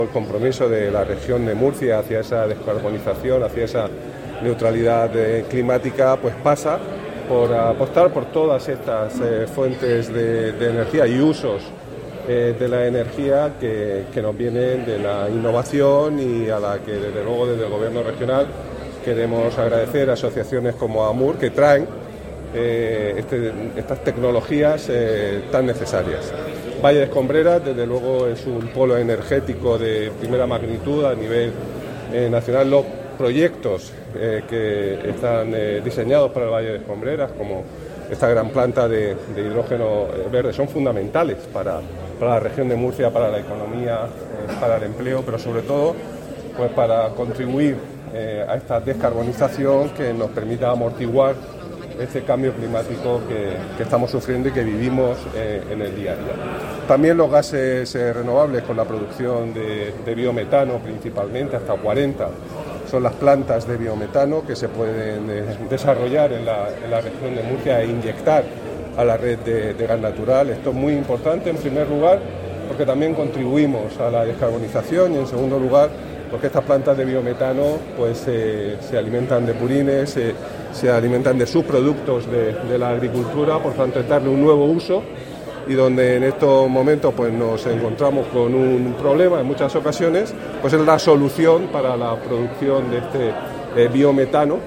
El compromiso de la región de Murcia hacia esa descarbonización, hacia esa neutralidad climática, pues pasa por apostar por todas estas fuentes de energía y usos de la energía que nos vienen de la innovación y a la que desde luego desde el Gobierno regional queremos agradecer a asociaciones como AMUR que traen estas tecnologías tan necesarias. Valle de Escombreras, desde luego, es un polo energético de primera magnitud a nivel nacional. Los proyectos que están diseñados para el Valle de Escombreras, como esta gran planta de hidrógeno verde, son fundamentales para la región de Murcia, para la economía, para el empleo, pero sobre todo pues para contribuir a esta descarbonización que nos permita amortiguar este cambio climático que estamos sufriendo y que vivimos en el día a día. También los gases renovables con la producción de biometano principalmente, hasta 40 son las plantas de biometano que se pueden desarrollar en la región de Murcia e inyectar a la red de gas natural. Esto es muy importante en primer lugar porque también contribuimos a la descarbonización y en segundo lugar porque estas plantas de biometano pues se alimentan de purines, se alimentan de subproductos de la agricultura, por tanto es darle un nuevo uso y donde en estos momentos pues nos encontramos con un problema en muchas ocasiones, pues es la solución para la producción de este biometano